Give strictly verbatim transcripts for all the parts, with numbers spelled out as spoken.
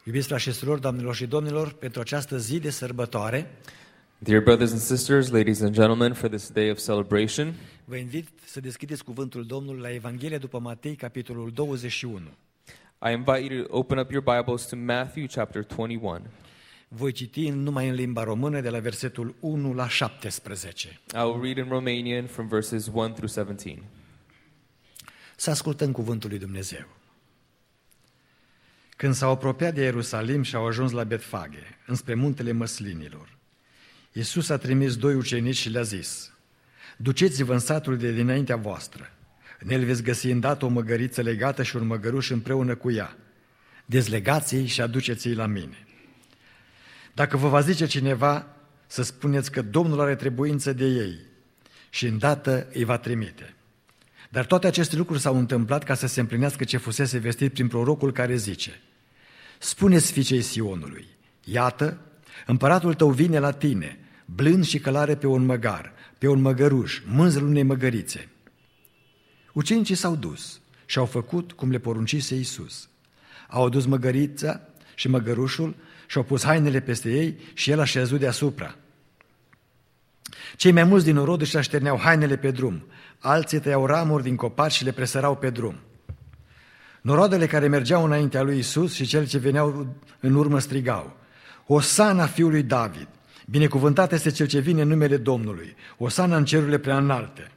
Iubiți frați și surori, doamnelor și domnilor, pentru această zi de sărbătoare, Dear brothers and sisters, ladies and gentlemen, for this day of celebration, vă invit să deschideți cuvântul Domnului la Evanghelia după Matei, capitolul douăzeci și unu. I invite you to open up your Bibles to Matthew chapter twenty-one. Voi citi numai în limba română de la versetul unu la șaptesprezece. I will read in Romanian from verses one through seventeen. Să ascultăm cuvântul lui Dumnezeu. Când s-au apropiat de Ierusalim și au ajuns la Betfage, înspre muntele Măslinilor, Iisus a trimis doi ucenici și le-a zis: duceți-vă în satul de dinaintea voastră. În el veți găsi îndată o măgăriță legată și un măgăruș împreună cu ea. Dezlegați-i și aduceți-i la mine. Dacă vă va zice cineva, să spuneți că Domnul are trebuință de ei și îndată îi va trimite. Dar toate aceste lucruri s-au întâmplat ca să se împlinească ce fusese vestit prin prorocul care zice: spuneți fiicei Sionului, iată, împăratul tău vine la tine, blând și călare pe un măgar, pe un măgăruș, mânzul unei măgărițe. Ucenicii s-au dus și au făcut cum le poruncise Iisus. Au adus măgărița și măgărușul și au pus hainele peste ei și el a șezut deasupra. Cei mai mulți din norod își așterneau hainele pe drum, alții tăiau ramuri din copaci și le presărau pe drum. Noroadele care mergeau înaintea lui Iisus și cele ce veneau în urmă strigau: Osana fiului David, binecuvântat este cel ce vine în numele Domnului, Osana în cerurile prea înalte.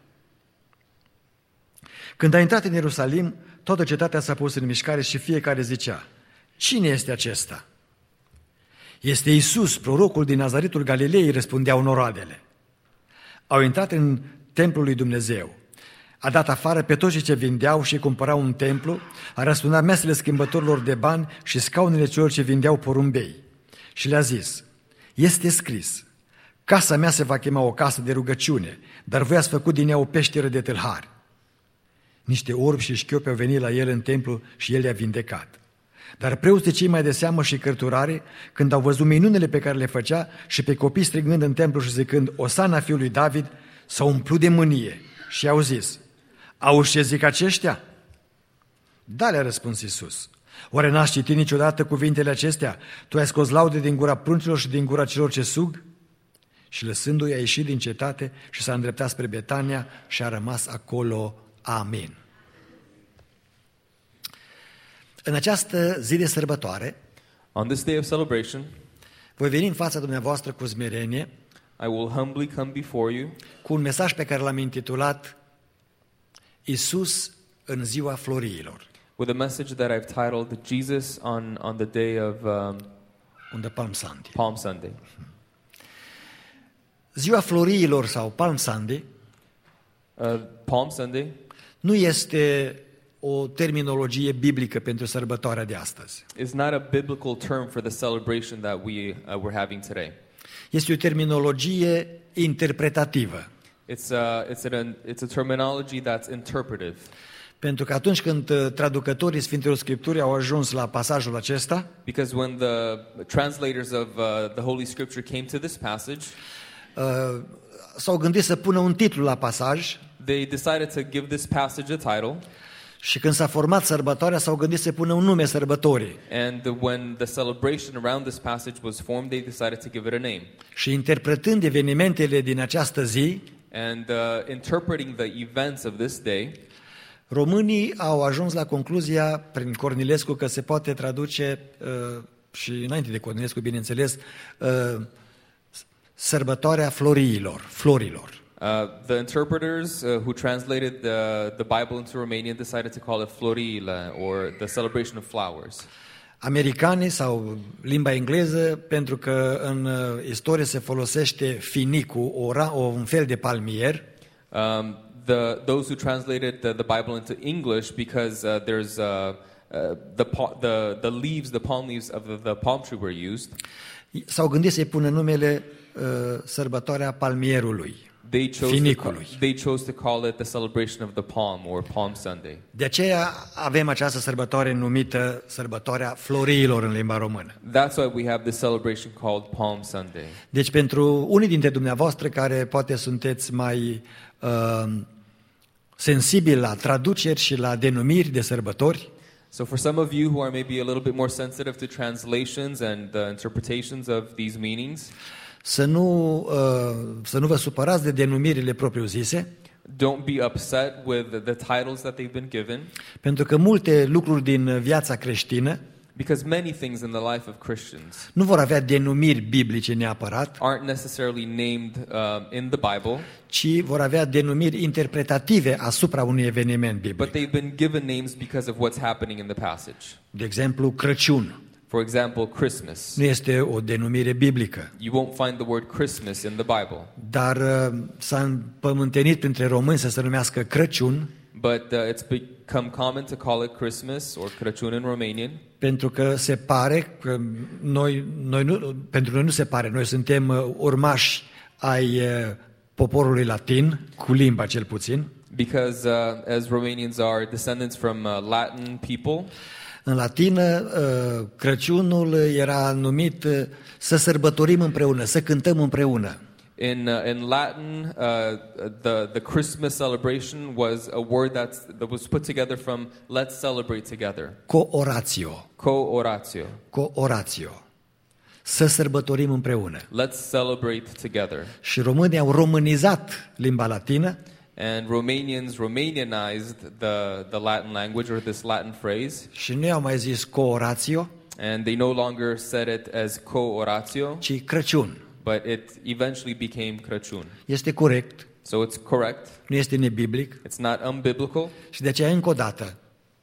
Când a intrat în Ierusalim, toată cetatea s-a pus în mișcare și fiecare zicea: cine este acesta? Este Iisus, prorocul din Nazaretul Galilei, răspundeau noroadele. Au intrat în templul lui Dumnezeu. A dat afară pe toți ce vindeau și cumpărau un templu, a răsturnat mesele schimbătorilor de bani și scaunele celor ce vindeau porumbei. Și le-a zis: este scris, casa mea se va chema o casă de rugăciune, dar voi ați făcut din ea o peșteră de tâlhari. Niște orbi și șchiopi au venit la el în templu și el i-a vindecat. Dar preoții cei mai de seamă și cărturare, când au văzut minunile pe care le făcea și pe copii strigând în templu și zicând Osana fiului David, s-au umplut de mânie și au zis: auzi ce zic aceștia? Da, le-a răspuns Iisus. Oare n-ați citit niciodată cuvintele acestea? Tu ai scos laude din gura pruncilor și din gura celor ce sug? Și lăsându-i a ieșit din cetate și s-a îndreptat spre Betania și a rămas acolo. Amin. În această zi de sărbătoare, On this day of celebration, voi veni în fața dumneavoastră cu smerenie, I will humbly come before you cu un mesaj pe care l-am intitulat Iisus în ziua floriilor, with a message that I've titled Jesus on, on the day of um, on the Palm Sunday. Palm Sunday. Ziua floriilor sau Palm Sunday Uh, Palm Sunday nu este o terminologie biblică pentru sărbătoarea de astăzi. is not a biblical term for the celebration that we uh, we're having today. Este o terminologie interpretativă. It's a, it's an, it's a terminology that's interpretive. Pentru că atunci când uh, traducătorii Sfintelor Scripturii au ajuns la pasajul acesta, Because when the translators of uh, the Holy Scripture came to this passage, uh, s-au gândit să pună un titlu la pasaj they decided to give this passage a title. și când s-a format sărbătoarea s-au gândit să pună un nume sărbătorii. And when the celebration around this passage was formed, they decided to give it a name. Și interpretând evenimentele din această zi, And uh, interpreting the events of this day, românii au ajuns la concluzia, prin Cornilescu, că se poate traduce, uh, și înainte de Cornilescu, bineînțeles, uh, sărbătoarea floriilor, florilor. uh, the interpreters uh, who translated the, the Bible into Romanian decided to call it Florile, or the celebration of flowers. Americanii sau limba engleză, pentru că în uh, istorie se folosește finicul, o, ra- o, un fel de palmier, Um, the, those who translated the, the Bible into English, because uh, there's uh, uh, the, pa- the, the leaves, the palm leaves of the, the palm tree were used, s-au gândit să-i pună numele uh, sărbătoarea palmierului, they chose, to, ca- finicului. they chose to call it the celebration of the palm, or Palm Sunday. De aceea avem această sărbătoare numită sărbătoarea floriilor în limba română. That's why we have this celebration called Palm Sunday. Deci pentru unii dintre dumneavoastră care poate sunteți mai uh, sensibili la traduceri și la denumiri de sărbători, So for some of you who are maybe a little bit more sensitive to translations and the interpretations of these meanings, să nu, uh, să nu vă supărați de denumirile propriu-zise, don't be upset with the titles that they've been given, pentru că multe lucruri din viața creștină because many things in the life of Christians nu vor avea denumiri biblice neapărat, aren't necessarily named uh, in the Bible, ci vor avea denumiri interpretative asupra unui eveniment but biblic. they've been given names because of what's happening in the passage. De exemplu, Crăciun For example, Christmas. nu este o denumire biblică, You won't find the word Christmas in the Bible, dar uh, s-a împământenit printre români să se numească Crăciun, but uh, it's become common to call it Christmas or Crăciun in Romanian, pentru că se pare că noi, noi nu, pentru noi nu se pare, noi suntem uh, urmași ai uh, poporului latin, cu limba cel puțin. because uh, as Romanians are descendants from uh, Latin people, În latină, uh, Crăciunul era numit uh, să sărbătorim împreună, să cântăm împreună. in uh, in Latin, uh, the the Christmas celebration was a word that's, that was put together from let's celebrate together, Co-oratio, co-oratio. co-oratio, să sărbătorim împreună. Let's celebrate together. Și românii au românizat limba latină And Romanians Romanianized the, the Latin language or this Latin phrase, și nu i-au mai zis co-oratio, and they no longer said it as co-oratio, ci Crăciun. but it eventually became Crăciun. Este corect, So it's correct. nu este nebiblic It's not unbiblical. și de aceea încă o dată,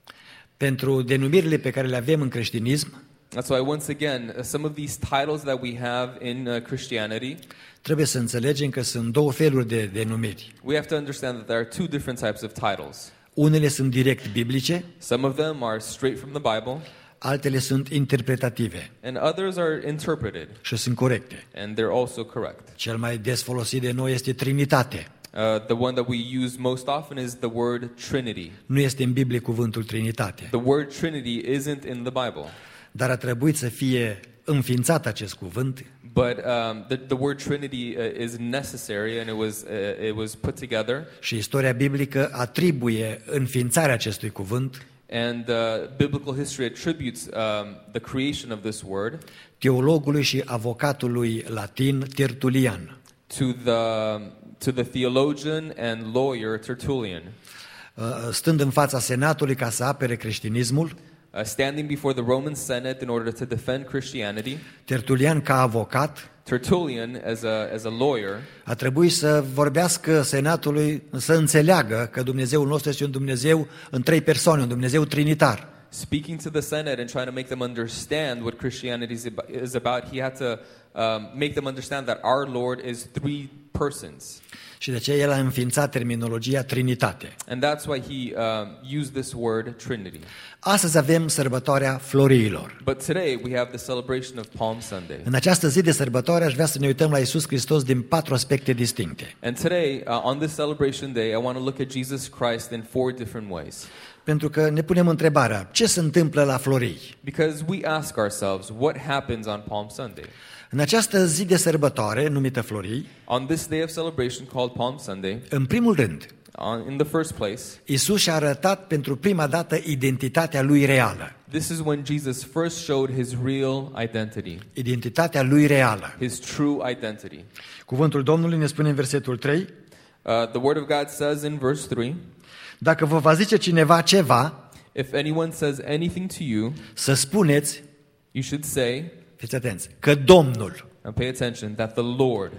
pentru denumirile pe care le avem în creștinism, That's why once again, uh, some of these titles that we have in uh, Christianity, trebuie să înțelegem că sunt două feluri de denumiri. we have to understand that there are two different types of titles. Unele sunt direct biblice, Some of them are straight from the Bible, altele sunt interpretative and others are interpreted, și sunt corecte. and they're also correct. Cel mai des folosit de noi este Trinitate. Uh, the one that we use most often is the word Trinity. Nu este în Biblie cuvântul Trinitate, The word Trinity isn't in the Bible, dar a trebuit să fie înființat acest cuvânt but um, the, the word Trinity uh, is necessary, and it was uh, it was put together. și istoria biblică atribuie înființarea acestui cuvânt And uh, biblical history attributes um, the creation of this word teologului și avocatului latin Tertulian. to the to the theologian and lawyer Tertullian, Uh, Stând în fața senatului ca să apere creștinismul, uh, standing before the Roman Senate in order to defend Christianity. Tertulian ca avocat Tertullian, as a as a lawyer, a trebuit să vorbească senatului, să înțeleagă că Dumnezeul nostru este un Dumnezeu în trei persoane, un Dumnezeu trinitar. speaking to the Senate and trying to make them understand what Christianity is ab- is about, he had to um, make them understand that our Lord is three persons. Și de aceea el a înființat terminologia Trinitate. And that's why he um, used this word Trinity. Astăzi avem sărbătoarea Floriilor. But today we have the celebration of Palm Sunday. În această zi de sărbătoare aș vrea să ne uităm la Iisus Hristos din patru aspecte distincte. And today, uh, on this celebration day, I want to look at Jesus Christ in four different ways. Pentru că ne punem întrebarea, ce se întâmplă la Florii? Because we ask ourselves, what happens on Palm Sunday? În această zi de sărbătoare, numită Florii, On this day of celebration called Palm Sunday, în primul rând, on, in the first place, Iisus și-a arătat pentru prima dată identitatea lui reală. this is when Jesus first showed his real identity, Identitatea lui reală. his true identity. Cuvântul Domnului ne spune în versetul trei, Uh, the Word of God says in verse three, dacă vă va zice cineva ceva, if anyone says anything to you, să spuneți, you should say, fiți atenți, că Domnul, and pay attention, that the Lord.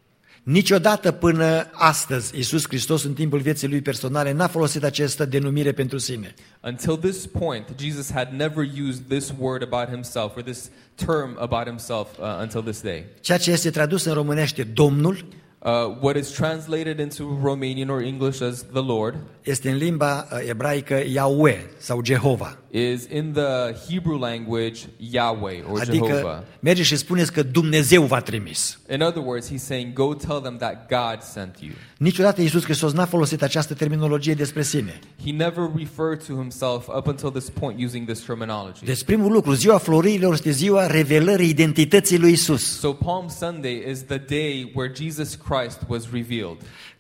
niciodată până astăzi, Iisus Hristos în timpul vieții lui personale n-a folosit această denumire pentru sine. Until this point, Jesus had never used this word about himself or this term about himself uh, until this day. Ceea ce este tradus în românește Domnul Uh, what is translated into Romanian or English as the Lord este în limba uh, ebraică Yahweh sau Jehova. is in the Hebrew language Yahweh or Adică Jehovah. mergeți și spuneți că Dumnezeu v-a trimis. In other words, he's saying, go tell them that God sent you. Niciodată Iisus Hristos n-a folosit această terminologie despre sine. He never referred to himself up until this point using this terminology. Deci primul lucru, ziua Florilor este ziua revelării identității lui Iisus. So Palm Sunday is the day where Jesus Christ was revealed.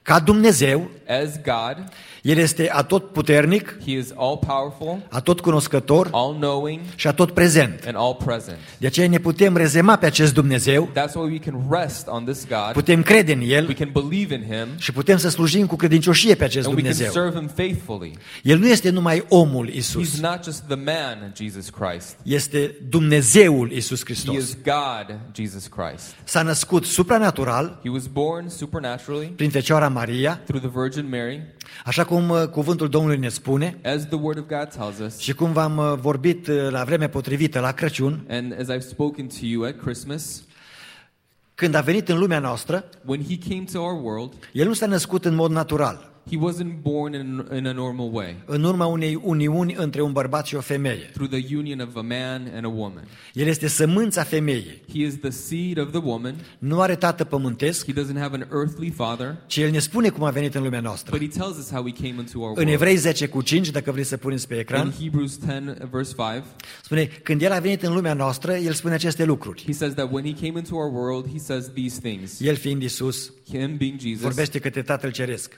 Ca Dumnezeu, as God, El este atotputernic, He is all-powerful, atotcunoscător all-knowing, și atotprezent. and all-present. De aceea ne putem rezema pe acest Dumnezeu, That's why we can rest on this God. putem crede în We El can believe in Him, și putem să slujim cu credincioșie pe acest and we can Dumnezeu. serve Him faithfully. El nu este numai omul Isus, He's not just the man, Jesus Christ. este Dumnezeul Isus He Hristos. is God, Jesus Christ. S-a născut supranatural He was born supernaturally prin Fecioara Maria, through the Virgin Mary, așa cum uh, cuvântul Domnului ne spune as the Word of God tells us, și cum v-am uh, vorbit uh, la vreme potrivită la Crăciun, and as I've spoken to you at Christmas. când a venit în lumea noastră, When He came to our world, El nu s-a născut în mod natural, He wasn't born in, in a normal way, în urma unei uniuni între un bărbat și o femeie. through the union of a man and a woman. El este sămânța femeii. He is the seed of the woman. Nu are tată pământesc, He doesn't have an earthly father, ci El ne spune cum a venit în lumea noastră. but He tells us how He came into our În world. Evrei zece cu cinci, dacă vreți să puneți pe In ecran, Hebrews ten, verse five, spune, când El a venit în lumea noastră, El spune aceste lucruri. He says that when He came into our world, He says these things. El fiind Iisus, Him being Jesus, vorbește către Tatăl Ceresc.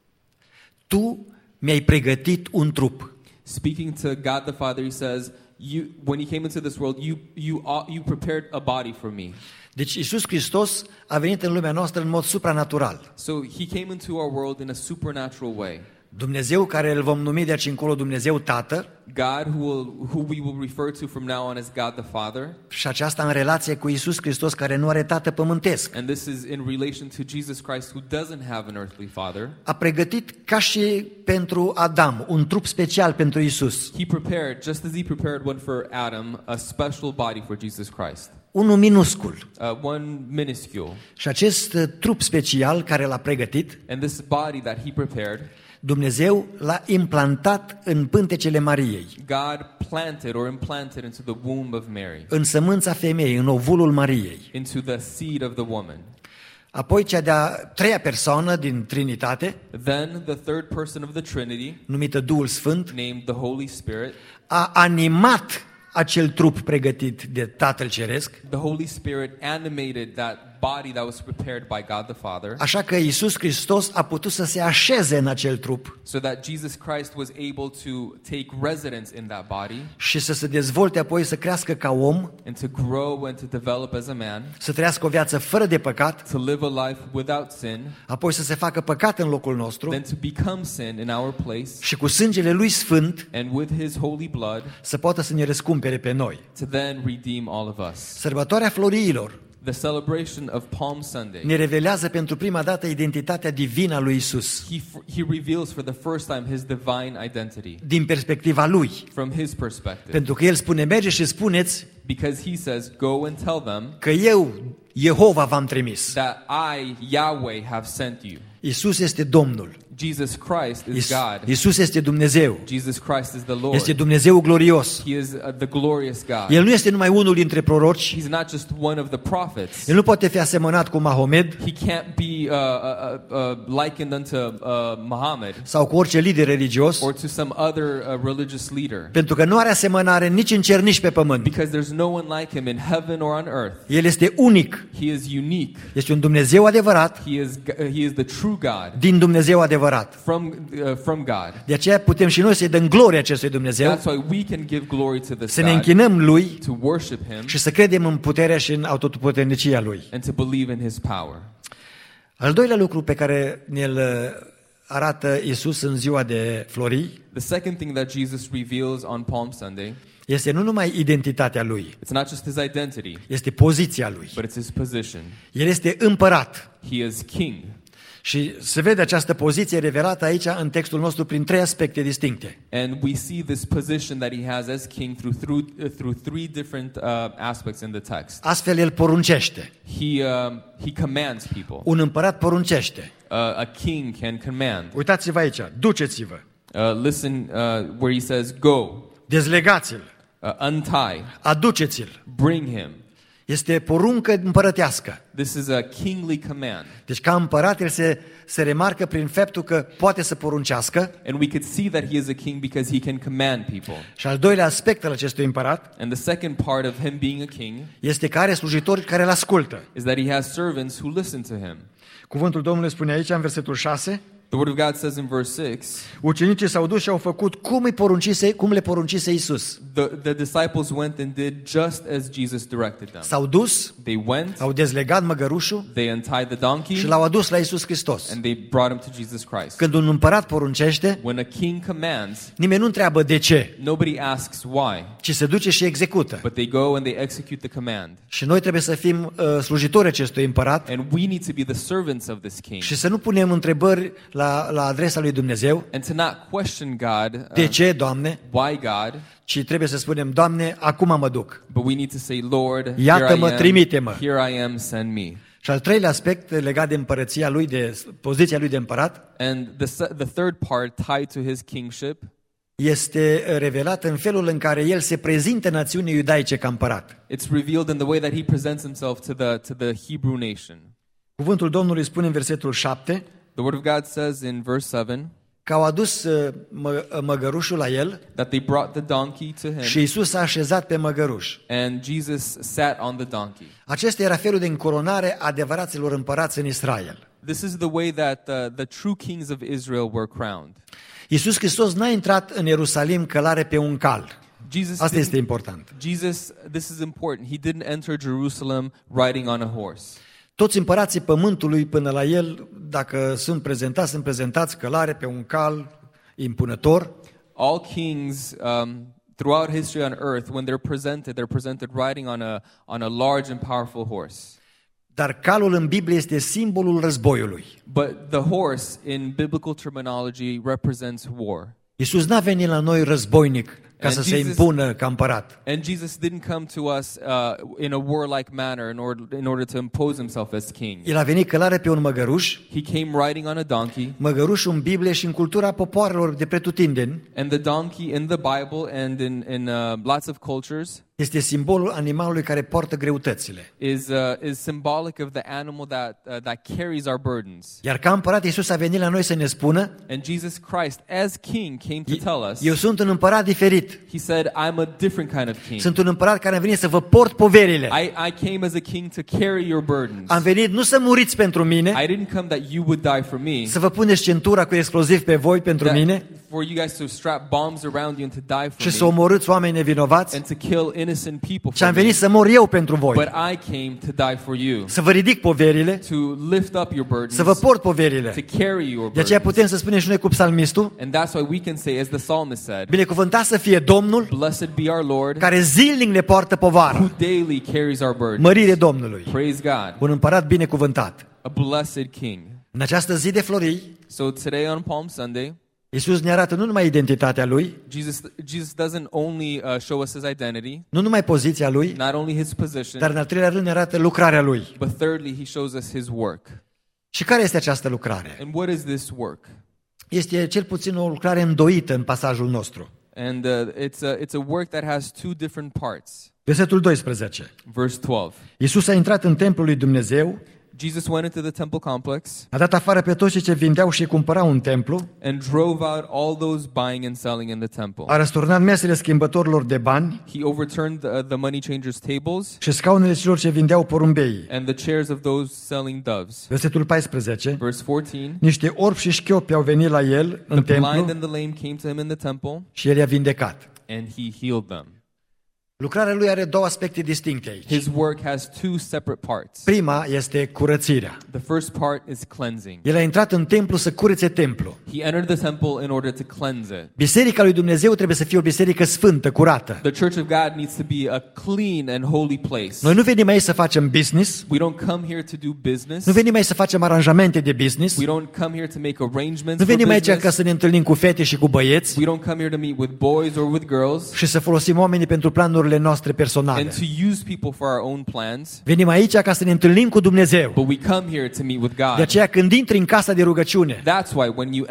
Tu mi-ai pregătit un trup. speaking to God the Father, He says, "You, when He came into this world, you you uh, you prepared a body for me." Deci Iisus Hristos a venit în lumea noastră în mod supranatural. So He came into our world in a supernatural way. Dumnezeu care îl vom numi de aici încolo Dumnezeu Tată, God, who will, who we will refer to from now on as God the Father, și aceasta în relație cu Iisus Hristos care nu are tată pământesc. and this is in relation to Jesus Christ, who doesn't have an earthly father. A pregătit ca și pentru Adam un trup special pentru Iisus. He prepared, just as He prepared one for Adam, a special body for Jesus Christ, Unul minuscul. uh, one minuscule. Și acest uh, trup special care l-a pregătit, And this body that He prepared, Dumnezeu l-a implantat în pântecele Mariei, God planted or implanted into the womb of Mary, în sămânța femeii, în ovulul Mariei. into the seed of the woman. Apoi cea de-a treia persoană din Trinitate, Then the third person of the Trinity, numită Duhul Sfânt, named the Holy Spirit, a animat acel trup pregătit de Tatăl Ceresc, the Holy Spirit animated that body that was prepared by God the Father, așa că Iisus Hristos a putut să se așeze în acel trup so that Jesus Christ was able to take residence in that body și să se dezvolte apoi, să crească ca om, and to grow and to develop as a man, să trăiască o viață fără de păcat, to live a life without sin, apoi să se facă păcat în locul nostru then to become sin in our place, și cu sângele Lui Sfânt and with His holy blood, să poată să ne răscumpere pe noi. to then redeem all of us. Sărbătoarea Floriilor The celebration of Palm Sunday, ne revelează pentru prima dată identitatea divină a lui Isus, he, he reveals for the first time His divine identity din perspectiva Lui. from His perspective. Pentru că El spune, merge și spuneți Because He says, go and tell them că eu, Jehova, v-am trimis. that I, Yahweh, have sent you. Isus este Domnul. Jesus Christ is Is- God. Isus este Dumnezeu. Jesus Christ is the Lord. Este Dumnezeu glorios. He is uh, the glorious God. El nu este numai unul dintre proroci. He's not just one of the prophets. El nu poate fi asemănat cu Mahomed He can't be uh, uh, uh, likened unto uh, Muhammad sau cu orice lider religios, or to some other uh, religious leader. pentru că nu are asemănare nici în cer, nici pe pământ. Because there's no one like Him in heaven or on earth. El este unic. He is unique. Este un Dumnezeu adevărat He is, He is the true God din Dumnezeu adevărat. from, uh, from God. De aceea putem și noi să-i dăm glorie acestui Dumnezeu, That's why we can give glory to this să ne God, închinăm Lui to worship Him, și să credem în puterea și în autoputernicia Lui. and to believe in His power. Al doilea lucru pe care ne-l arată Iisus în ziua de Florii The second thing that Jesus reveals on Palm Sunday, este nu numai identitatea Lui, it's not just His identity, este poziția Lui. but it's His position. El este împărat. He is king. Și se vede această poziție revelată aici în textul nostru prin trei aspecte distincte. And we see this position that He has as king through, through, uh, through three different uh, aspects in the text. Astfel El poruncește. He, uh, he commands people. Un împărat poruncește. Uh, a king can command. Uitați-vă aici, duceți-vă, Uh, listen uh, where He says, go, dezlegați-l, uh, untie, aduceți-l. bring him. Este poruncă împărătească. This is a kingly command. Deci ca împărat el se, se remarcă prin faptul că poate să poruncească. And we could see that he is a king because he can command people. Și al doilea aspect al acestui împărat And the second part of him being a king este că are slujitori care îl ascultă. is that he has servants who listen to him. Cuvântul Domnului spune aici în versetul șase: The word of God says in verse six, ucenicii s-au dus și au făcut cum îi poruncise, cum le poruncise Iisus. the, the disciples went and did just as Jesus directed them. S-au dus, They went, au dezlegat măgărușul they untied the donkey, și l-au adus la Iisus Hristos. and they brought him to Jesus Christ. Când un împărat poruncește, When a king commands, nimeni nu întreabă de ce, nobody asks why, ci se duce și execută. but they go and they execute the command. Și noi trebuie să fim uh, slujitori acestui împărat And we need to be the servants of this king. și să nu punem întrebări la, la adresa lui Dumnezeu. And to not question God, De uh, ce, Doamne? why God, Ci trebuie să spunem, Doamne, acum mă duc. but we need to say, Lord, here Iată-mă, I am, trimite-mă. here I am, send me. Și al treilea aspect legat de împărăția lui, de poziția lui de împărat, And the, se- the third part tied to his kingship este revelat în felul în care el se prezintă națiunii iudaice ca împărat. it's revealed in the way that he presents himself to the, to the Hebrew nation. Cuvântul Domnului spune în versetul șapte The word of God says in verse seven că au adus uh, mă, măgărușul la el that they brought the donkey to him, și Iisus s-a așezat pe măgăruș. and Jesus sat on the donkey. Acesta era felul de încoronare a adevăraților împărați în Israel. This is the way that uh, the true kings of Israel were crowned. Iisus Hristos n-a intrat în Ierusalim călare pe un cal. Jesus Asta este didn't- important. Jesus, this is important. He didn't enter Jerusalem riding on a horse. Toți împărații pământului până la el, dacă sunt prezentați, sunt prezentați călare pe un cal impunător. All kings um, throughout history on earth, when they're presented, they're presented riding on a on a large and powerful horse. Dar calul în Biblie este simbolul războiului. But the horse, in biblical terminology, represents war. Iisus n-a venit la noi războinic ca And să se Jesus- impună ca împărat. And Jesus didn't come to us uh, in a warlike manner in order in order to impose himself as king. El a venit călare pe un măgăruș, He came riding on a donkey, măgărușul în Biblie și în cultura popoarelor de pretutindeni and the donkey in the Bible and in in uh, lots of cultures este simbolul animalului care poartă greutățile. is uh, is symbolic of the animal that uh, that carries our burdens. Iar ca împărat Iisus a venit la noi să ne spună: And Jesus Christ, as king, came to tell us. eu sunt un împărat diferit. He said, "I'm a different kind of king. Sunt un împărat care a venit să vă port poverile. I, I came as a king to carry your burdens. Am venit nu să muriți pentru mine, I didn't come that you would die for me, să vă puneți centura cu exploziv pe voi pentru that mine for you guys to strap bombs around you and to die for și să me, omorâți oameni nevinovați. and to kill innocent people Și am for me. venit să mor eu pentru voi. But I came to die for you, Să vă ridic poverile, to lift up your burdens, să vă port poverile. to carry your De aceea burdens. putem să spunem și noi cu psalmistul: And that's why we can say, as the psalmist said, binecuvântat să fie Domnul "Blessed be our Lord, care zilnic ne poartă who povară. daily carries our burdens." Mărire Domnului. Praise God. Un împărat binecuvântat. A blessed king. În această zi de florii, So today on Palm Sunday, Iisus ne arată nu numai identitatea Lui, Jesus Jesus doesn't only uh, show us his identity, nu numai poziția Lui, not only his position, dar în al treilea rând ne arată lucrarea Lui. but thirdly, he shows us his work. Și care este această lucrare? And what is this work? Este cel puțin o lucrare îndoită în pasajul nostru. And uh, it's a it's a work that has two different parts. Versetul doisprezece. Verse twelve. Iisus a intrat în templul lui Dumnezeu, Jesus went into the temple complex a dat afară pe toți cei ce vindeau și cumpărau în templu, and drove out all those buying and selling in the temple. a răsturnat mesele schimbătorilor de bani He overturned the, the money changers' tables și scaunele celor ce vindeau porumbei. and the chairs of those selling doves. Versetul paisprezece. Verse fourteen. Niște orbi și șchiopi au venit la el în The blind templu and the lame came to him in the temple, și el i-a vindecat. and he healed them. Lucrarea lui are două aspecte distincte aici. His work has two separate parts. Prima este curățirea. The first part is cleansing. El a intrat în templu să curețe templu. He entered the temple in order to cleanse it. Biserica lui Dumnezeu trebuie să fie o biserică sfântă, curată. The church of God needs to be a clean and holy place. Noi nu venim aici să facem business, We don't come here to do business. nu venim aici să facem aranjamente de business, We don't come here to make arrangements nu for venim aici ca business. să ne întâlnim cu fete și cu băieți We don't come here to meet with boys or with girls și să folosim oamenii pentru planurile noastre personale. and to use people for our own plans. Venim aici ca să ne întâlnim cu Dumnezeu. But we come here to meet with De God. aceea când intri în casa de rugăciune, That's why when you enter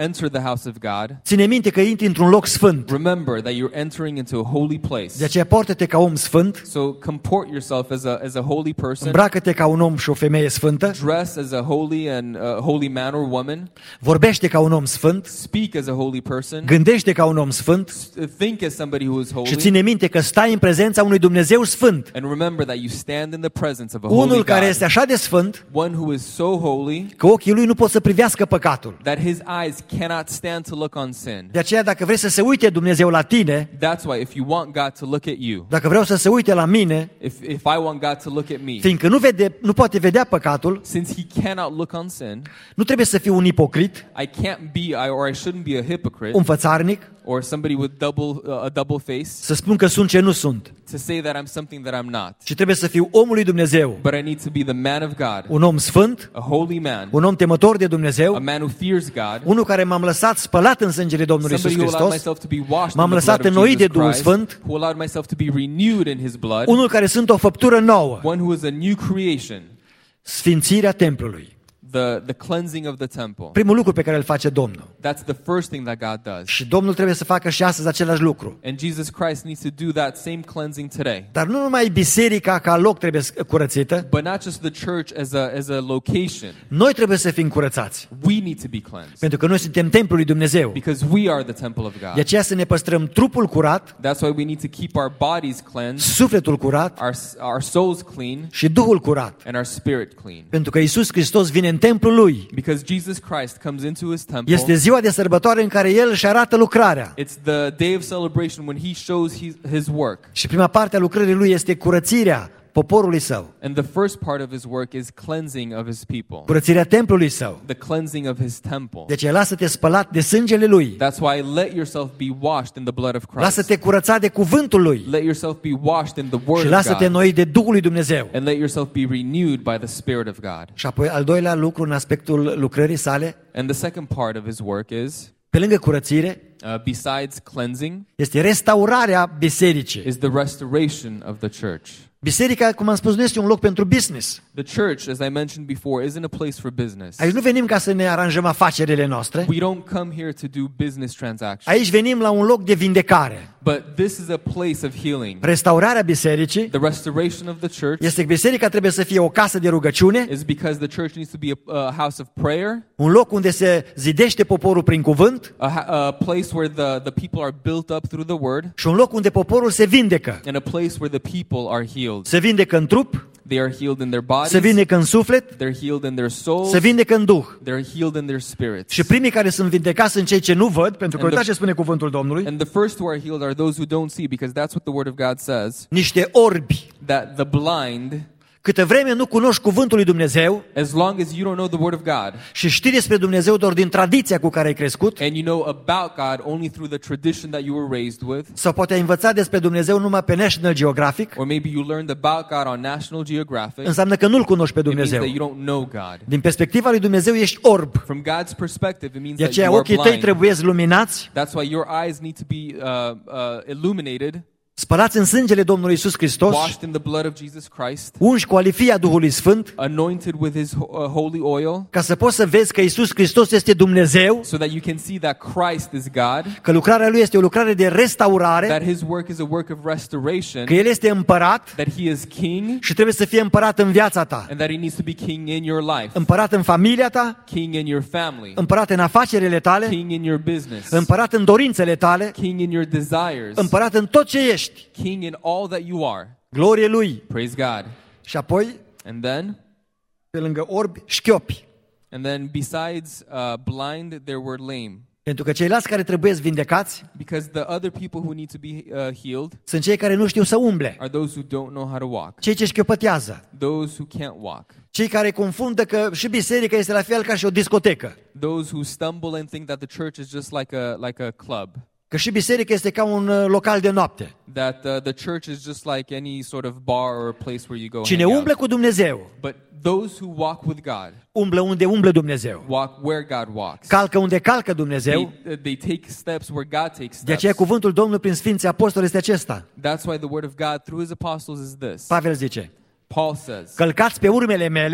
enter the house of God, ține minte că intri într-un loc sfânt. remember that you're entering into a holy place. De aceea poartă-te ca om sfânt, So comport yourself as a as a holy person. îmbracă-te ca un om și o femeie sfântă, Dress as a holy and uh, holy man or woman. vorbește ca un om sfânt, Speak as a holy person. gândește ca un om sfânt Think as somebody who is și holy. ține minte că stai în prezența unui Dumnezeu sfânt. And remember that you stand in the presence of a holy Unul care God. este așa de sfânt One who is so holy că ochii lui nu pot să privească păcatul. that his eyes cannot stand to look on sin. De aceea dacă vrei să se uite Dumnezeu la tine, That's why if you want God to look at you, dacă vreau să se uite la mine, if if I want God to look at me, fiindcă nu vede, nu poate vedea păcatul, since he cannot look on sin, nu trebuie să fiu un ipocrit, I can't be I, or I shouldn't be a hypocrite un fățarnic, or somebody with double uh, a double face să spun că sunt ce nu sunt, to say that I'm something that I'm not. ci trebuie să fiu omul lui Dumnezeu, But I need to be the man of God, un om sfânt, a holy man, un om temător de a Dumnezeu, man who fears God, unul care m-am lăsat spălat în sângele Domnului Iisus somebody who allowed Hristos, myself to be washed M-am in the lăsat blood of înnoit de Jesus Duhul Christ, Sfânt, who allowed myself to be renewed in his blood, unul care sunt o făptură nouă, one who is a new creation, sfințirea templului. the, the cleansing of the temple. Primul lucru pe care îl face Domnul. That's the first thing that God does. Și Domnul trebuie să facă și astăzi același lucru. And Jesus Christ needs to do that same cleansing today. Dar nu numai biserica ca loc trebuie curățită, But not just the church as a, as a location. noi trebuie să fim curățați. We need to be cleansed. Pentru că noi suntem templul lui Dumnezeu. Because we are the temple of De God. aceea să ne păstrăm trupul curat, That's why we need to keep our bodies cleansed, sufletul curat our, our souls clean, și Duhul curat. and our spirit clean. Pentru că Iisus Hristos vine în templul lui. Because Jesus Christ comes into his temple. Este ziua de sărbătoare în care El își arată lucrarea. It's the day of celebration when he shows his, his work. Și prima parte a lucrării Lui este curățirea poporului Său. And the first part of his work is cleansing of his people. Curățirea templului Său. The cleansing of his temple. Deci lasă-te spălat de sângele Lui. That's why let yourself be washed in the blood of Christ. Lasă-te curățat de cuvântul Lui. Let yourself be washed in the word Și of lasă-te God. noi de Duhul lui Dumnezeu. And let yourself be renewed by the Spirit of God. Și apoi al doilea lucru în aspectul lucrării sale, And the second part of his work is, pe lângă curățire, uh, besides cleansing, este restaurarea bisericii. is the restoration of the church. Biserica, cum am spus, nu este un loc pentru business. The church, as I mentioned before, isn't a place for business. Aici nu venim ca să ne aranjăm afacerile noastre. We don't come here to do business transactions. Aici venim la un loc de vindecare. But this is a place of healing. Restaurarea bisericii The restoration of the church este că biserica trebuie să fie o casă de rugăciune, is because the church needs to be a, a house of prayer, un loc unde se zidește poporul prin cuvânt a, ha- a place where the, the people are built up through the word, și un loc unde poporul se vindecă. and a place where the people are healed. Se vindecă în trup, They are healed in their bodies, se vindecă în suflet, they're healed in their souls, se vindecă în duh. they're healed in their spirits. Și primii care sunt vindecați sunt cei ce nu văd, pentru că And uitați the- ce spune cuvântul Domnului, And the first who are healed are those who don't see, because that's what the word of God says, niște orbi. that the blind, Câtă vreme nu cunoști cuvântul lui Dumnezeu as long as you don't know the word of God, și știi despre Dumnezeu doar din tradiția cu care ai crescut, and you know about God only through the tradition that you were raised with, sau poate ai învățat despre Dumnezeu numai pe National Geographic, or maybe you learned about God on National Geographic, înseamnă că nu-L cunoști pe it means Dumnezeu. that you don't know God. Din perspectiva lui Dumnezeu ești orb. From God's perspective, it means De that aceea you are ochii tăi blind. trebuie luminați, That's why your eyes need to be uh, uh, illuminated, spălați în sângele Domnului Iisus Hristos, washed in the blood of Jesus Christ, unși cu alifia Duhului Sfânt, anointed with his ho- uh, holy oil, ca să poți să vezi că Iisus Hristos este Dumnezeu, so that you can see that Christ is God, că lucrarea Lui este o lucrare de restaurare, that his work is a work of restoration, că El este împărat that he is king, și trebuie să fie împărat în viața ta. and that he needs to be king in your life, Împărat în familia ta, king in your family, împărat în afacerile tale, king in your business, împărat în dorințele tale, king in your desires, împărat în tot ce ești. king in all that you are. Glorie Lui. Praise God. Și apoi, And then, pe lângă orbi, șchiopi. and then besides uh, blind, there were lame. Pentru că ceilalți care trebuie vindecați Because the other people who need to be uh, healed sunt cei care nu știu să umble, are those who don't know how to walk, cei ce șchiopătează, those who can't walk, cei care confundă că și biserica este la fel ca și o discotecă, those who stumble and think that the church is just like a like a club, că și biserica este ca un uh, local de noapte. that uh, the church is just like any sort of bar or a place where you go Cine hang umblă out. cu Dumnezeu, But those who walk with God umblă unde umblă Dumnezeu, walk where God walks. calcă unde calcă Dumnezeu. They, uh, they take steps where God takes De aceea steps. cuvântul Domnului prin Sfinții Apostoli este acesta. That's why the word of God through his apostles is this. Pavel zice, Paul says, călcați pe urmele mele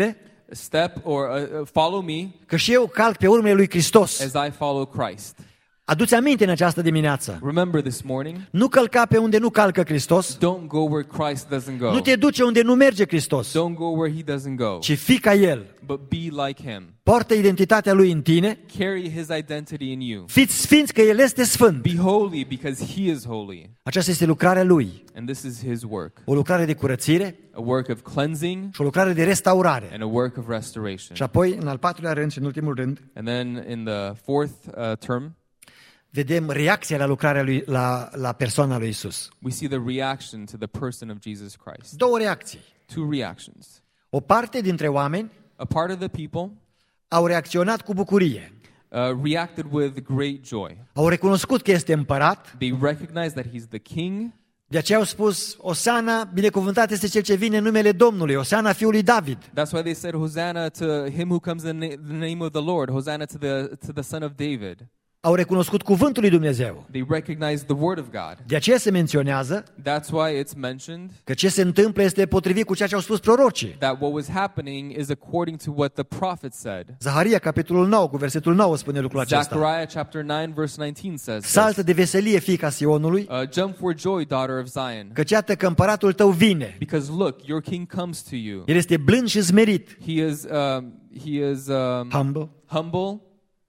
step or uh, follow me că și eu calc pe urmele lui Hristos. as I follow Christ. Adu-ți aminte în această dimineață. Remember this morning, Nu călca pe unde nu calcă Hristos. don't go where Christ doesn't go. Nu te duce unde nu merge Hristos. Don't go where he doesn't go, Ci fii ca El. but be like him. Poartă identitatea Lui în tine. Carry his identity in you. Fiți sfinți că El este sfânt. Be holy because he is holy. Aceasta este lucrarea Lui. And this is his work. O lucrare de curățire A work of cleansing și o lucrare de restaurare. and a work of restoration. Și apoi, în al patrulea rând și în ultimul rând, And then in the fourth uh, term, vedem reacția la lucrarea lui, la, la persoana lui Isus. we see the reaction to the person of Jesus Christ. Două reacții. Two reactions. O parte dintre oameni A part of the people au reacționat cu bucurie. uh, reacted with great joy. Au recunoscut că este împărat, They recognized that he's the king. de aceea au spus, Osana, binecuvântat este cel ce vine în numele Domnului, Osana fiului David. That's why they said, Hosanna to him who comes in the name of the Lord. Hosanna to the, to the Son of David. Au recunoscut cuvântul lui Dumnezeu. They recognized the word of God. De aceea se menționează That's why it's mentioned că ce se întâmplă este potrivit cu ceea ce au spus prorocii. that what was happening is according to what the prophet said. Zaharia, capitolul nouă, cu versetul nouă, spune lucrul acesta. Zechariah chapter nine verse nineteen says this. Saltă de veselie, fiica Sionului, Uh, jump for joy, daughter of Zion. căci iată că împăratul tău vine. Because look, your king comes to you. El este blând și smerit, He is, um, he is um, humble, humble,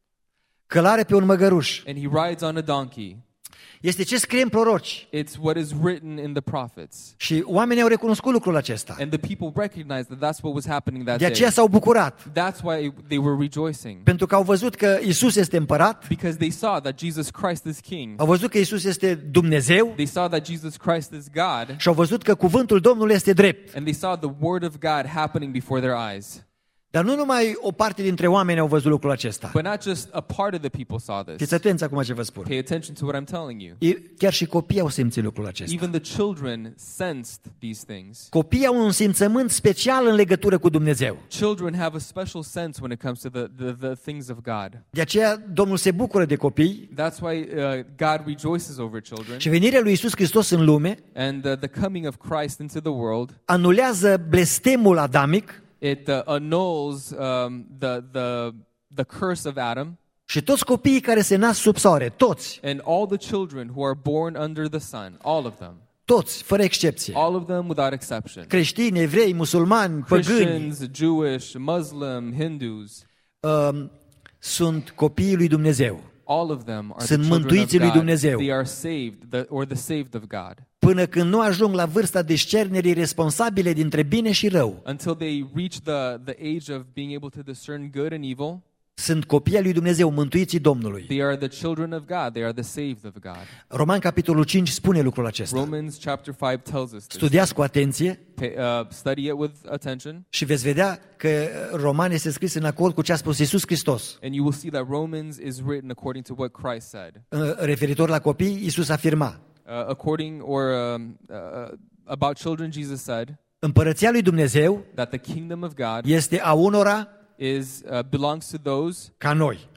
călare pe un măgăruș. and he rides on a donkey. Este ce scrie în proroci. It's what is written in the prophets. Și oamenii au recunoscut lucrul acesta. And the people recognized that that's what was happening that De day. aceea s-au bucurat. That's why they were rejoicing. Pentru că au văzut că Isus este împărat, Because they saw that Jesus Christ is king. au văzut că Isus este Dumnezeu They saw that Jesus Christ is God. și au văzut că cuvântul Domnului este drept. And they saw the word of God happening before their eyes. Dar nu numai o parte dintre oameni au văzut lucrul acesta. But not just a part of the people saw Fiți this. atenți acum ce vă spun. Pay attention to what I'm telling you. E- Chiar și copiii au simțit lucrul acesta. Even the children sensed these things. Copiii au un simțământ special în legătură cu Dumnezeu. Children have a special sense when it comes to the, the, the things of God. De aceea Domnul se bucură de copii That's why uh, God rejoices over children. și venirea lui Isus Hristos în lume And uh, the coming of Christ into the world, anulează blestemul adamic it uh, annuls um, the, the, the curse of Adam. și toți copiii care se nasc sub soare, toți, And all the children who are born under the sun, all of them, toți, fără excepție, all of them without exception. creștini, evrei, musulmani, păgâni, Christians, Jewish, Muslim, Hindus, uh, sunt copiii lui Dumnezeu. all of them are Sunt the children of mântuiții lui God. Dumnezeu. They are saved, the, or the saved of God. Până când nu ajung la vârsta discernerii responsabile dintre bine și rău, Until they reach the, the age of being able to discern good and evil, sunt copiii lui Dumnezeu, mântuiții Domnului. they are the children of God. They are the saved of God. Roman capitolul cinci spune lucrul acesta. Romans chapter five tells us this. Studiați cu atenție Pay, uh, study it with attention, și veți vedea că Roman este scris în acord cu ce a spus Iisus Hristos. and you will see that Romans is written according to what Christ said. Uh, Referitor la copii, Iisus afirma: Uh, according or um, uh, about children, Jesus said Împărăția lui Dumnezeu that the kingdom of God este a unora is uh, belongs to those ca noi,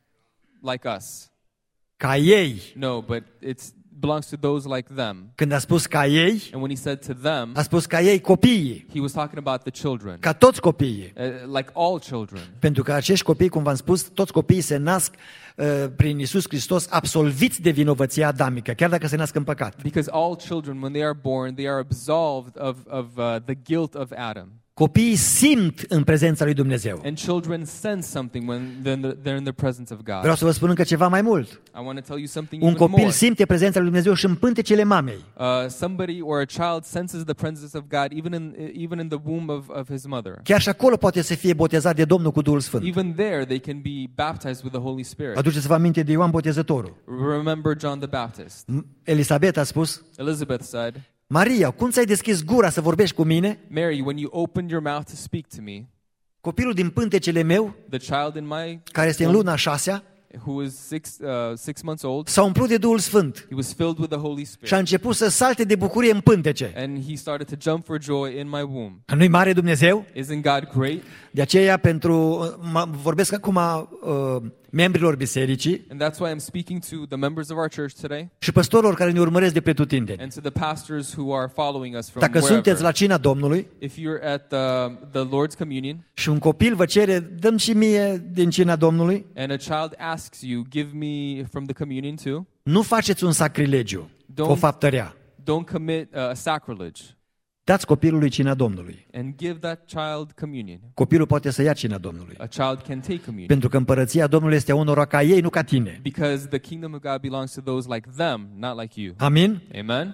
like us. ca ei. No, but it's belongs to those like them. Când a spus ca ei, And when he said to them, a spus ca ei copiii, he was talking about the children, ca toți copiii. uh, like all children. Pentru că acești copii, cum v-am spus, toți copiii se nasc uh, prin Iisus Hristos absolviți de vinovăția adamică, chiar dacă se nasc în păcat. Because all children, when they are born, they are absolved of, of uh, the guilt of Adam. Copiii simt în prezența lui Dumnezeu. And children sense something when they're in the, they're in the presence of God. Vreau să vă spun încă ceva mai mult. I want to tell you something Un even copil more. simte prezența lui Dumnezeu și în pântecele mamei. Uh, somebody or a child senses the presence of God even in even in the womb of, of his mother. Chiar și acolo poate să fie botezat de Domnul cu Duhul Sfânt. Even there, they can be baptized with the Holy Spirit. Aduceți-vă aminte de Ioan Botezătorul. Remember John the Baptist. Elisabet a spus: Elizabeth said, Maria, cum ți-ai deschis gura să vorbești cu mine? Mary, when you opened your mouth to speak to me, Copilul din pântecele meu, the child in my care este în luna a șasea, who is six uh, six months old, s-a umplut de Duhul Sfânt he was filled with the Holy și a Spirit, început să salte de bucurie în pântece. and he started to jump for joy in my womb. Nu-i mare Dumnezeu? Isn't God great? De aceea pentru, mă- vorbesc acum uh, membrilor bisericii And that's why I'm speaking to the members of our church today și păstorilor care ne urmăresc de pretutindeni. and to the pastors who are following us from Dacă wherever. sunteți la cina Domnului If you're at the, the Lord's communion și un copil vă cere, dăm și mie din cina Domnului, and a child asks you, give me from the communion too, nu faceți un sacrilegiu, Don't- o faptă rea. don't commit uh, a sacrilege Dați copilului cina Domnului. and give that child communion. Copilul poate să ia cina Domnului. A child can take communion. Pentru că împărăția Domnului este a unora ca ei, nu ca tine. Because the kingdom of God belongs to those like them, not like you. Amin? Amen?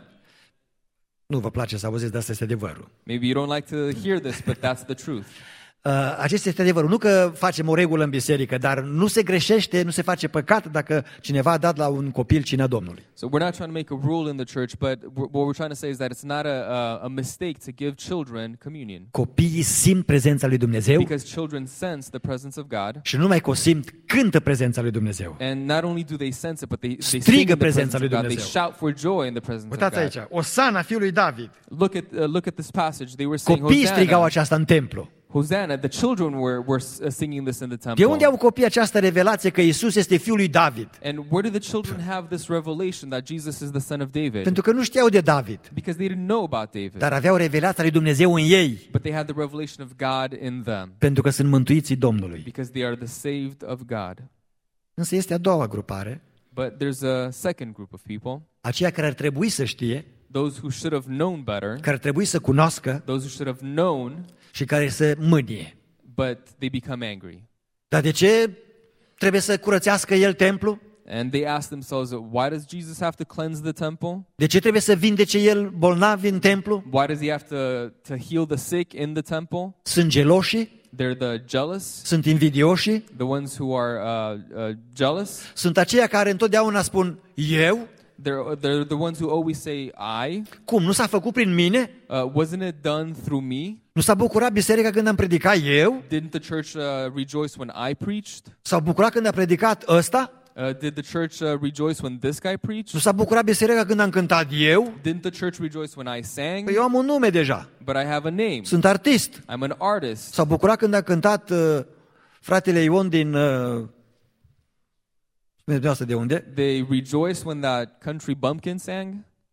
Nu vă place să auziți, dar asta este adevărul. Maybe you don't like to hear this, but that's the truth. Uh, acesta este adevărul. Nu că facem o regulă în biserică, dar nu se greșește, nu se face păcat dacă cineva a dat la un copil cina Domnului. So we're not trying to make a rule in the church, but we're- what we're trying to say is that it's not a, a, a mistake to give children communion. Copiii simt prezența lui Dumnezeu Because children sense the presence of God. și nu numai că o simt, cântă prezența lui Dumnezeu. And not only do they sense it, but they, they Strigă sing in the prezența presence lui of God. They Dumnezeu. shout for joy in the presence of Uitați God. aici, Osana fiului David. Look at, uh, look at this passage. They were saying, Copiii strigau Hosanna, aceasta în templu. Hosanna. The children were, were uh, singing this in the De temple. unde au copiii această revelație că Isus este fiul lui David? And where do the children have this revelation that Jesus is the son of David? Pentru că nu știau de David, Because they didn't know about David. dar aveau revelația lui Dumnezeu în ei, But they had the revelation of God in them. pentru că sunt mântuiții Domnului. Because they are the saved of God. Însă este a doua grupare, But there's a second group of people, aceia care ar trebui să știe, those who should have known better, care ar trebui să cunoască those who should have known, și care să mânie. but they become angry. Dar de ce trebuie să curățească el templu? And they ask themselves, why does Jesus have to cleanse the temple? De ce trebuie să vindece el bolnavi în templu? Why does he have to, to heal the sick in the temple? Sunt geloși? They're the jealous, Sunt invidioși? the ones who are uh, uh, jealous. Sunt aceia care întotdeauna spun, eu? They're, they're the ones who always say, I. Cum, nu s-a făcut prin mine? Uh, wasn't it done through me? Nu s-a bucurat biserica când am predicat eu? Didn't the church uh, rejoice when I preached? S-a bucurat când a predicat ăsta? Uh, did the church uh, rejoice when this guy Nu preached? s-a bucurat biserica când am cântat eu? Didn't the church rejoice when I sang? Păi eu am un nume deja. But I have a name. Sunt artist. I'm an artist. S-a bucurat când a cântat uh, fratele Ion din... Uh, spuneți dumneavoastră de unde? They rejoice when that country bumpkin sang?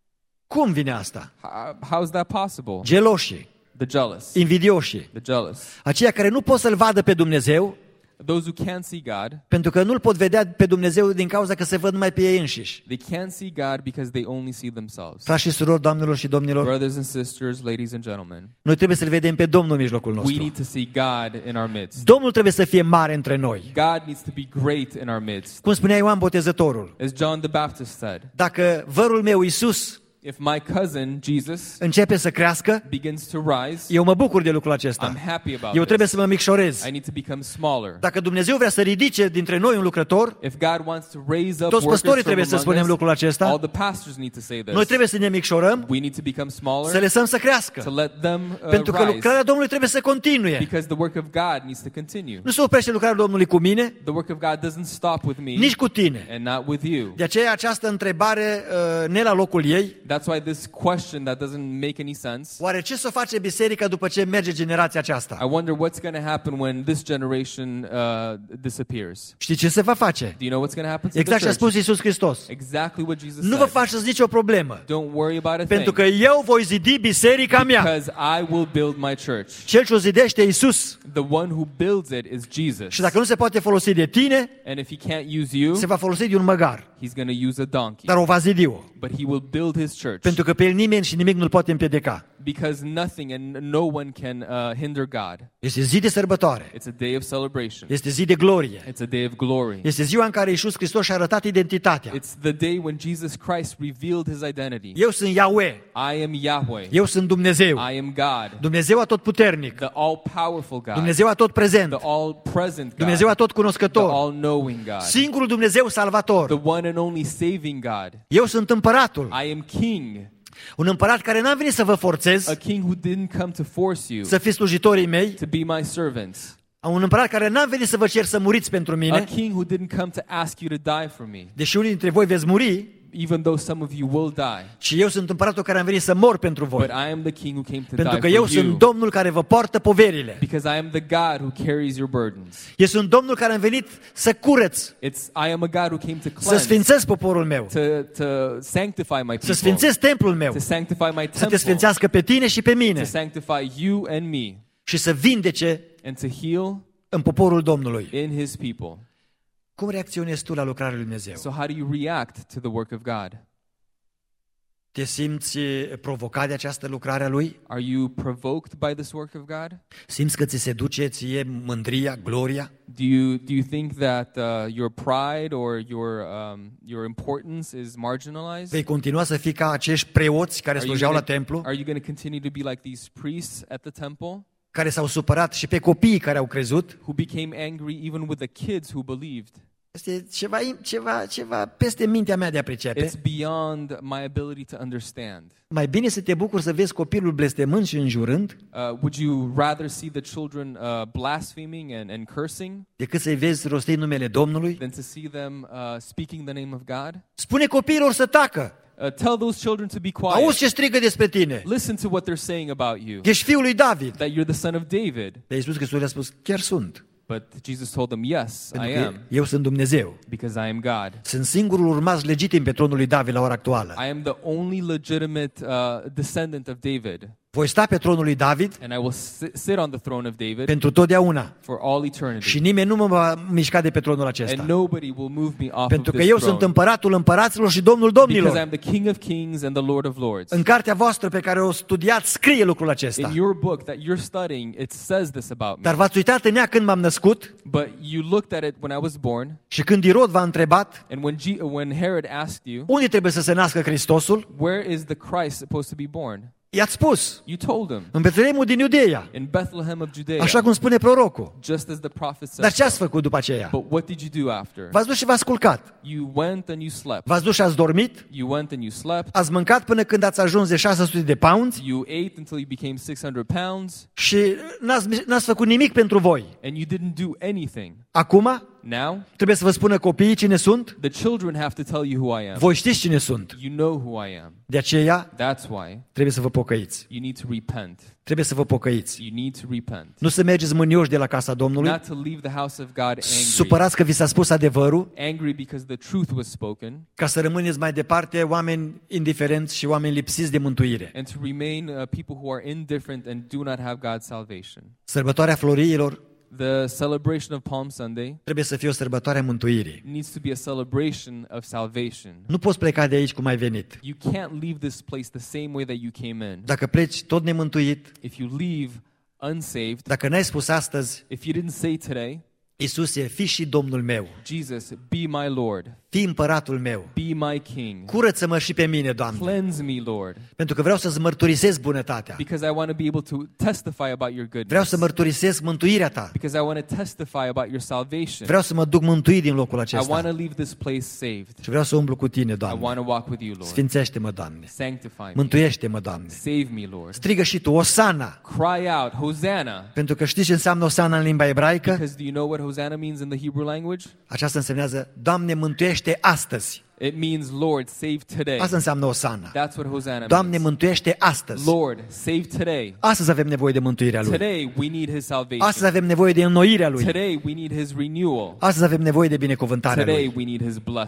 Cum vine asta? How, how is that possible? Geloșii, The jealous. invidioșii, The jealous. aceia care nu pot să-L vadă pe Dumnezeu, Those who can't see God, pentru că nu-L pot vedea pe Dumnezeu din cauza că se văd numai pe ei înșiși. they can't see God because they only see themselves. Frați și surori, doamnelor și domnilor, Brothers and sisters, ladies and gentlemen, noi trebuie să-L vedem pe Domnul în mijlocul we nostru. need to see God in our midst. Domnul trebuie să fie mare între noi. God needs to be great in our midst. Cum spunea Ioan Botezătorul, As John the Baptist said, dacă vărul meu Iisus if my cousin Jesus începe să crească, begins to rise, eu mă bucur de lucrul acesta. I'm happy about Eu trebuie this. să mă micșorez. I need to become smaller. Dacă Dumnezeu vrea să ridice dintre noi un lucrător, If God wants to raise up toți workers păstorii from trebuie să among spunem us, lucrul acesta. all the pastors need to say this. Noi trebuie să ne micșorăm, We need to become să smaller, lăsăm să to crească. let them uh, Pentru că rise, lucrarea Domnului trebuie să continue. because the work of God needs to continue. Nu se oprește lucrarea Domnului cu mine, The work of God doesn't stop with me nici cu tine. and not with you. De aceea această întrebare uh, ne la locul ei, That's why this question that doesn't make any sense. oare ce să face biserica după ce merge generația I aceasta? wonder what's going to happen when this generation uh, disappears. Știi ce se va face? Do you know what's going to happen to Exact ce the a church? spus Iisus Hristos. Exactly what Jesus Nu vă said. faceți nicio problemă, Don't worry about a pentru thing, că eu voi zidi biserica mea. because I will build my church. Cel ce o zidește e Iisus. The one who builds it is Jesus. Și dacă nu se poate folosi de tine, And if he can't use you, se va folosi de un măgar, he's going to use a donkey. dar o va zidi-o. But he will build his church, Pentru că pe el nimeni și nimic nu-l poate împiedica. because nothing and no one can uh, hinder God. Este zi de sărbătoare, It's a day of celebration. este zi de glorie, It's a day of glory. este ziua în care Iisus Hristos și-a arătat identitatea. It's the day when Jesus Christ revealed his identity. Eu sunt Yahweh, I am Yahweh. eu sunt Dumnezeu, I am God, Dumnezeu atotputernic, the all-powerful God, Dumnezeu atotprezent, the all-present God, Dumnezeu the atotcunoscător, all-knowing God, singurul Dumnezeu salvator. the one and only saving God. Eu sunt împăratul, I am King, un împărat care n-am venit să vă forțez a King who didn't come to force you să fiți slujitorii mei, to be my servants, un împărat care n-am venit să vă cer să muriți pentru a mine, King who didn't come to ask you to die for me. deși unii dintre voi veți muri, even though some of you will die. Și eu sunt împăratul care am venit să mor pentru voi. But I am the king who came to Pentru die că eu for you. sunt Domnul care vă poartă poverile. Because I am the God who carries your burdens. Eu sunt Domnul care am venit să curăț, It's I am a God who came to să cleanse, sfințesc poporul meu, to to sanctify my să people, sfințesc templul meu, to sanctify my să te temple, sfințească pe tine și pe to mine sanctify you and me, și să vindece and to heal în poporul Domnului. in His people. Cum reacționezi tu la lucrarea lui Dumnezeu? So how do you react to the work of God? Te simți provocat de această lucrare a Lui? Are you provoked by this work of God? Simți că ți se duce ție mândria, gloria? Do you do you think that uh, your pride or your um, your importance is marginalized? Vei continua să fii ca acești preoți care Are you slujeau la gonna, templu, are you going to continue to be like these priests at the temple care s-au supărat și pe copiii care au crezut? who became angry even with the kids who believed? Este ceva, ceva, ceva peste mintea mea de a pricepe. It's beyond my ability to understand. Mai bine să te bucuri să vezi copilul blestemând și înjurând, Uh, would you rather see the children uh, blaspheming and, and cursing decât să-i vezi rostind numele Domnului? than to see them uh, speaking the name of God? Spune copiilor să tacă. Uh, tell those children to be Auzi quiet. ce strigă despre tine. Listen to what they're saying about you. Ești fiul lui David. That you're the son of David. Dar Iisus Hristos le-a spus, chiar sunt. But Jesus told them, yes, Pentru I că am, eu sunt Dumnezeu. because I am God. Sunt singurul urmaș legitim pe tronul lui David la ora actuală. I am the only legitimate uh, descendant of David. Voi sta pe tronul lui David And I will sit, sit on the throne of David pentru totdeauna. for all eternity. Și nimeni nu mă va mișca de pe tronul And acesta. nobody will move me off Pentru of că this eu throne. sunt împăratul împăraților și Domnul Because domnilor. I'm the King of Kings and the Lord of Lords. În cartea voastră pe care o studiați scrie lucrul acesta. In your book that you're studying, it says this about me. Dar v-ați uitat în ea când m-am născut But you looked at it when I was born, și când Irod v-a întrebat and when G- when Herod asked you, unde trebuie să se nască Hristosul, where is the Christ supposed to be born? i-ați spus, You told him, în Betleemul din Iudeea, in Bethlehem of Judea, așa cum spune prorocul. just as the prophet Dar said. ce ați făcut după aceea? But what did you do after? V-ați dus și v-ați culcat. You went and you slept. V-ați dus și ați dormit, You went and you slept. ați mâncat până când ați ajuns de șase sute de pounds You ate until you became six hundred pounds, și n-ați, n-ați făcut nimic pentru voi. and you didn't do anything. Acum Now, trebuie să vă spună copiii cine sunt. the children have to tell you who I am. Voi știți cine sunt. You know who I am. De aceea That's why trebuie să vă pocăiți. you need to repent. Trebuie să vă pocăiți. You need to repent. Nu să mergeți mânioși de la casa Domnului, Not to leave the house of God angry. supărați că vi s-a spus adevărul, Angry because the truth was spoken, ca să rămâneți mai departe oameni indiferenți și oameni lipsiți de mântuire. and to remain uh, people who are indifferent and do not have God's salvation. Sărbătoarea floriilor The celebration of Palm Sunday trebuie să fie o sărbătoare a mântuirii. needs to be a celebration of salvation. Nu poți pleca de aici cum ai venit. You can't leave this place the same way that you came in. Dacă pleci tot nemântuit, If you leave unsaved, dacă n-ai spus astăzi, if you didn't say today, Iisuse, fii și Domnul meu, Jesus, be my Lord, fii împăratul meu, be my King, curăță-mă și pe mine, Doamne, cleanse me, Lord, pentru că vreau să-ți mărturisesc bunătatea. because I want to be able to testify about your Vreau goodness, să mărturisesc mântuirea ta. because I want to testify about your salvation. Vreau să mă duc mântuit din locul I want acesta. to leave this place saved. Și vreau să umblu cu tine, I Doamne. want to walk with you, Lord. Sfințește-mă, Doamne. Sanctify me. Mântuiește-mă, Doamne. Save me, Lord. Strigă și tu, Osana, Cry out, Hosanna. pentru că știi ce înseamnă Osana în limba ebraică? Because do you know what Hosanna means in the Hebrew language? Aceasta însemnează, Doamne, mântuiește astăzi. It means, Lord, save today. Asta înseamnă Osana. That's what Hosanna Doamne, means. mântuiește astăzi. Lord, save today. Astăzi avem nevoie de mântuirea Lui. Today we need His salvation. Astăzi avem nevoie de înnoirea Lui. Today we need His renewal. Astăzi avem nevoie de binecuvântarea Today Lui. we need His blessing.